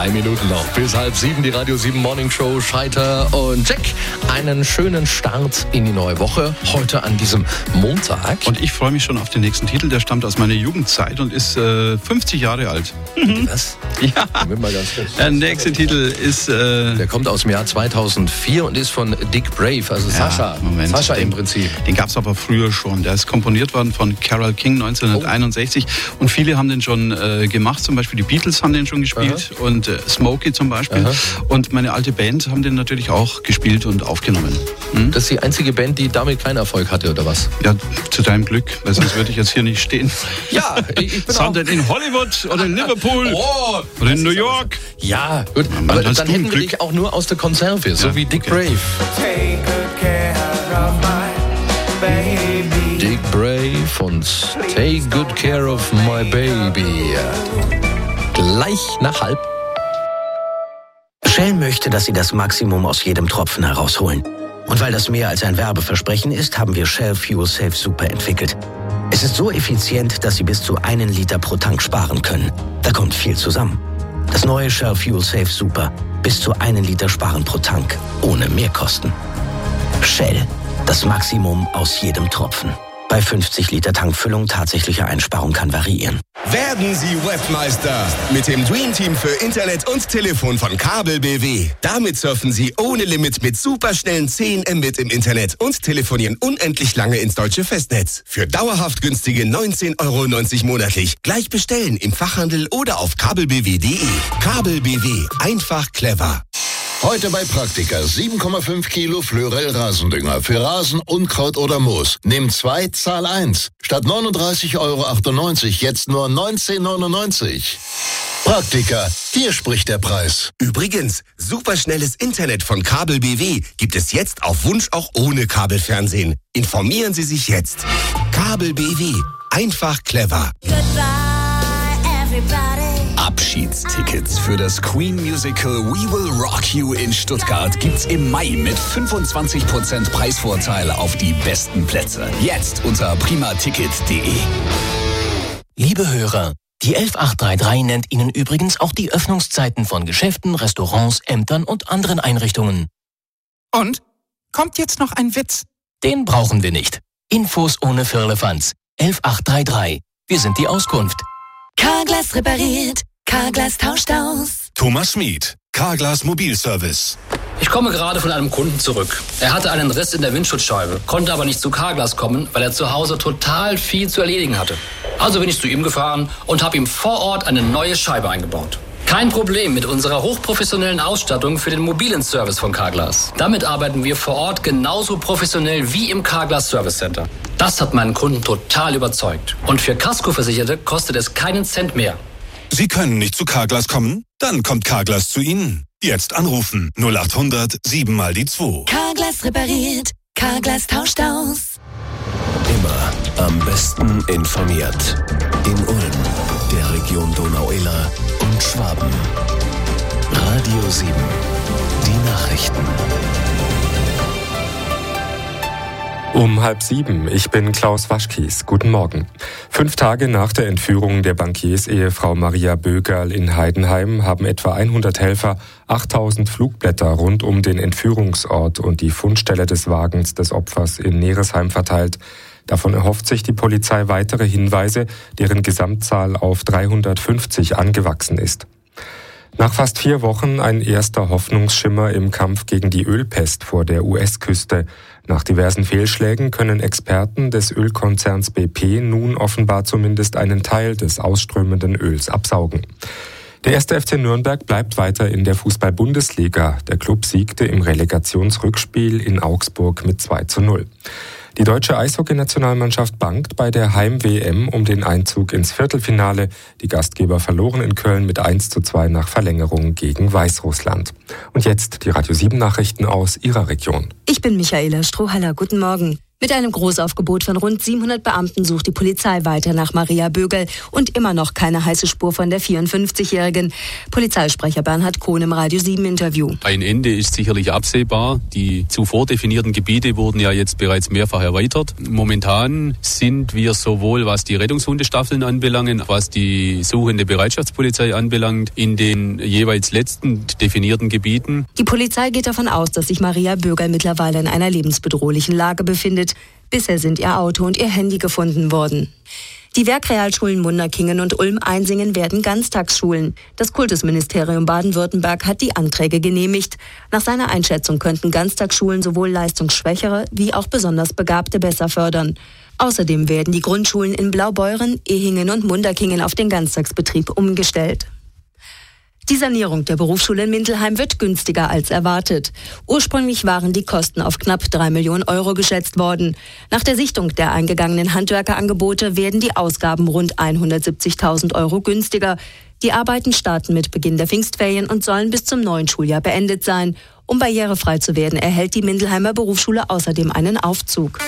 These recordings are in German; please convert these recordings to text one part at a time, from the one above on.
3 Minuten noch bis 6:30, die Radio 7 Morning Show. Scheiter und Jack, einen schönen Start in die neue Woche, heute an diesem Montag. Und ich freue mich schon auf den nächsten Titel, der stammt aus meiner Jugendzeit und ist 50 Jahre alt. Was? Ja, Mal ganz kurz. der nächste Titel ist... Der kommt aus dem Jahr 2004 und ist von Dick Brave, also Sascha. Moment, Sascha im Prinzip. Den gab es aber früher schon. Der ist komponiert worden von Carole King 1961 und viele haben den schon gemacht, zum Beispiel die Beatles haben den schon gespielt und Smokey zum Beispiel. Und meine alte Band haben den natürlich auch gespielt und aufgenommen. Das ist die einzige Band, die damit keinen Erfolg hatte, oder was? Ja, zu deinem Glück, weil sonst würde ich jetzt hier nicht stehen. Ja, ich bin sondern in Hollywood oder in Liverpool oder in New York. Ja, gut, aber dann hätten wir dich auch nur aus der Konserve, so wie Dick Brave. Take good care of my baby. Dick Brave und Take Good Care of My Baby. Gleich nach 6:30. Shell möchte, dass Sie das Maximum aus jedem Tropfen herausholen. Und weil das mehr als ein Werbeversprechen ist, haben wir Shell Fuel Safe Super entwickelt. Es ist so effizient, dass Sie bis zu 1 Liter pro Tank sparen können. Da kommt viel zusammen. Das neue Shell Fuel Safe Super. Bis zu 1 Liter sparen pro Tank. Ohne Mehrkosten. Shell. Das Maximum aus jedem Tropfen. Bei 50 Liter Tankfüllung tatsächliche Einsparung kann variieren. Werden Sie Webmeister mit dem Dream Team für Internet und Telefon von Kabel BW. Damit surfen Sie ohne Limit mit superschnellen 10 Mbit im Internet und telefonieren unendlich lange ins deutsche Festnetz. Für dauerhaft günstige 19,90 € monatlich. Gleich bestellen im Fachhandel oder auf kabelbw.de. Kabel BW. Einfach clever. Heute bei Praktika 7,5 Kilo Fleurel Rasendünger für Rasen, Unkraut oder Moos. Nimm 2, zahl 1. Statt 39,98 € jetzt nur 19,99 €. Praktika, hier spricht der Preis. Übrigens, superschnelles Internet von Kabel BW gibt es jetzt auf Wunsch auch ohne Kabelfernsehen. Informieren Sie sich jetzt. Kabel BW. Einfach clever. Abschiedstickets für das Queen Musical We Will Rock You in Stuttgart gibt's im Mai mit 25% Preisvorteil auf die besten Plätze. Jetzt unter primaticket.de. Liebe Hörer, die 11833 nennt Ihnen übrigens auch die Öffnungszeiten von Geschäften, Restaurants, Ämtern und anderen Einrichtungen. Und? Kommt jetzt noch ein Witz? Den brauchen wir nicht. Infos ohne Firlefanz. 11833. Wir sind die Auskunft. Carglass repariert, Carglass tauscht aus. Thomas Schmid, Carglass Mobilservice. Ich komme gerade von einem Kunden zurück. Er hatte einen Riss in der Windschutzscheibe, konnte aber nicht zu Carglass kommen, weil er zu Hause total viel zu erledigen hatte. Also bin ich zu ihm gefahren und habe ihm vor Ort eine neue Scheibe eingebaut. Kein Problem mit unserer hochprofessionellen Ausstattung für den mobilen Service von Carglass. Damit arbeiten wir vor Ort genauso professionell wie im Carglass Service Center. Das hat meinen Kunden total überzeugt. Und für Kaskoversicherte kostet es keinen Cent mehr. Sie können nicht zu Carglass kommen? Dann kommt Carglass zu Ihnen. Jetzt anrufen 0800 7 mal die 2. Carglass repariert, Carglass tauscht aus. Immer am besten informiert. In Ulm, der Region Donau-Iller und Schwaben. Radio 7, die Nachrichten. Um 6:30, ich bin Klaus Waschkies. Guten Morgen. 5 Tage nach der Entführung der Bankiersehefrau Maria Bögerl in Heidenheim haben etwa 100 Helfer 8000 Flugblätter rund um den Entführungsort und die Fundstelle des Wagens des Opfers in Neresheim verteilt. Davon erhofft sich die Polizei weitere Hinweise, deren Gesamtzahl auf 350 angewachsen ist. Nach fast 4 Wochen ein erster Hoffnungsschimmer im Kampf gegen die Ölpest vor der US-Küste. Nach diversen Fehlschlägen können Experten des Ölkonzerns BP nun offenbar zumindest einen Teil des ausströmenden Öls absaugen. Der 1. FC Nürnberg bleibt weiter in der Fußball-Bundesliga. Der Klub siegte im Relegationsrückspiel in Augsburg mit 2:0. Die deutsche Eishockey-Nationalmannschaft bangt bei der Heim-WM um den Einzug ins Viertelfinale. Die Gastgeber verloren in Köln mit 1:2 nach Verlängerung gegen Weißrussland. Und jetzt die Radio 7 Nachrichten aus Ihrer Region. Ich bin Michaela Strohhaller. Guten Morgen. Mit einem Großaufgebot von rund 700 Beamten sucht die Polizei weiter nach Maria Bögerl und immer noch keine heiße Spur von der 54-Jährigen. Polizeisprecher Bernhard Kohn im Radio 7 Interview. Ein Ende ist sicherlich absehbar. Die zuvor definierten Gebiete wurden ja jetzt bereits mehrfach erweitert. Momentan sind wir sowohl, was die Rettungshundestaffeln anbelangen, was die suchende Bereitschaftspolizei anbelangt, in den jeweils letzten definierten Gebieten. Die Polizei geht davon aus, dass sich Maria Bögerl mittlerweile in einer lebensbedrohlichen Lage befindet. Bisher sind ihr Auto und ihr Handy gefunden worden. Die Werkrealschulen Munderkingen und Ulm-Einsingen werden Ganztagsschulen. Das Kultusministerium Baden-Württemberg hat die Anträge genehmigt. Nach seiner Einschätzung könnten Ganztagsschulen sowohl leistungsschwächere wie auch besonders Begabte besser fördern. Außerdem werden die Grundschulen in Blaubeuren, Ehingen und Munderkingen auf den Ganztagsbetrieb umgestellt. Die Sanierung der Berufsschule in Mindelheim wird günstiger als erwartet. Ursprünglich waren die Kosten auf knapp 3 Millionen Euro geschätzt worden. Nach der Sichtung der eingegangenen Handwerkerangebote werden die Ausgaben rund 170.000 Euro günstiger. Die Arbeiten starten mit Beginn der Pfingstferien und sollen bis zum neuen Schuljahr beendet sein. Um barrierefrei zu werden, erhält die Mindelheimer Berufsschule außerdem einen Aufzug.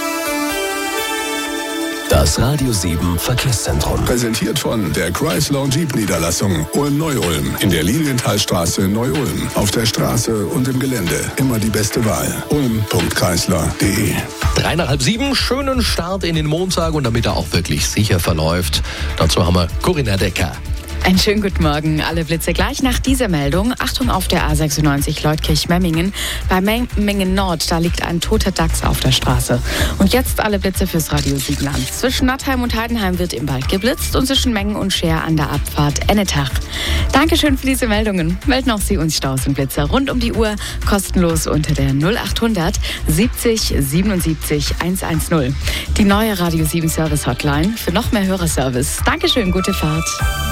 Das Radio 7 Verkehrszentrum. Präsentiert von der Chrysler Jeep Niederlassung Ulm-Neu-Ulm. In der Lilienthalstraße Neu-Ulm. Auf der Straße und im Gelände. Immer die beste Wahl. ulm.chrysler.de. 6:30, schönen Start in den Montag und damit er auch wirklich sicher verläuft. Dazu haben wir Corinna Decker. Einen schönen guten Morgen. Alle Blitze gleich nach dieser Meldung. Achtung auf der A96 Leutkirch-Memmingen. Bei Memmingen Nord, da liegt ein toter Dachs auf der Straße. Und jetzt alle Blitze fürs Radio Siebenland. Zwischen Nattheim und Heidenheim wird im Wald geblitzt und zwischen Mengen und Scheer an der Abfahrt Ennetach. Dankeschön für diese Meldungen. Melden auch Sie uns Staus und Blitzer rund um die Uhr kostenlos unter der 0800 70 77 110. Die neue Radio 7 Service Hotline für noch mehr Hörerservice. Dankeschön, gute Fahrt.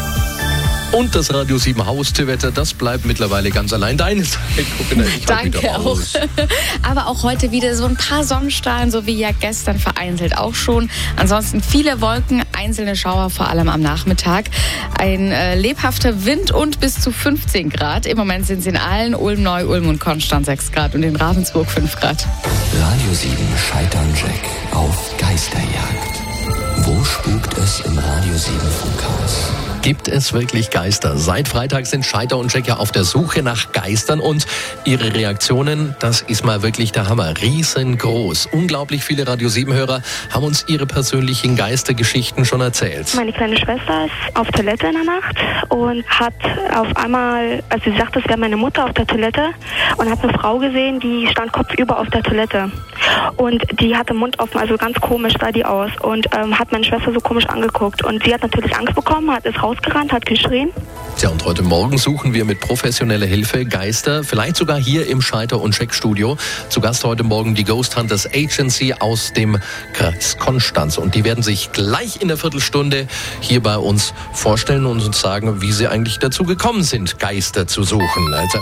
Und das Radio 7 Haustierwetter, das bleibt mittlerweile ganz allein deines. Danke auch. Aber auch heute wieder so ein paar Sonnenstrahlen, so wie ja gestern vereinzelt auch schon. Ansonsten viele Wolken, einzelne Schauer, vor allem am Nachmittag. Ein lebhafter Wind und bis zu 15 Grad. Im Moment sind es in allen Ulm, Neu-Ulm und Konstanz 6 Grad und in Ravensburg 5 Grad. Radio 7 Scheitern-Jack auf Geisterjagd. Wo spukt es im Radio 7 Funkhaus? Gibt es wirklich Geister? Seit Freitag sind Scheiter und Jack ja auf der Suche nach Geistern und ihre Reaktionen, das ist mal wirklich der Hammer. Riesengroß. Unglaublich viele Radio 7-Hörer haben uns ihre persönlichen Geistergeschichten schon erzählt. Meine kleine Schwester ist auf Toilette in der Nacht und hat auf einmal, also sie sagt, es wäre meine Mutter auf der Toilette und hat eine Frau gesehen, die stand kopfüber auf der Toilette. Und die hatte Mund offen, also ganz komisch sah die aus und hat meine Schwester so komisch angeguckt. Und sie hat natürlich Angst bekommen, ist rausgerannt, hat geschrien. Tja, und heute Morgen suchen wir mit professioneller Hilfe Geister, vielleicht sogar hier im Scheiter- und Jack-Studio. Zu Gast heute Morgen die Ghost Hunters Agency aus dem Kreis Konstanz. Und die werden sich gleich in der Viertelstunde hier bei uns vorstellen und uns sagen, wie sie eigentlich dazu gekommen sind, Geister zu suchen. Also,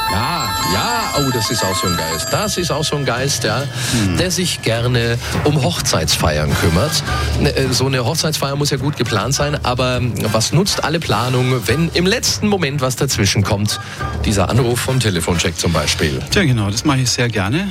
oh, das ist auch so ein Geist. Das ist auch so ein Geist, ja, der sich gerne um Hochzeitsfeiern kümmert. So eine Hochzeitsfeier muss ja gut geplant sein, aber was nutzt alle Planung, wenn im letzten Moment was dazwischen kommt? Dieser Anruf vom Telefoncheck zum Beispiel. Ja, genau, das mache ich sehr gerne.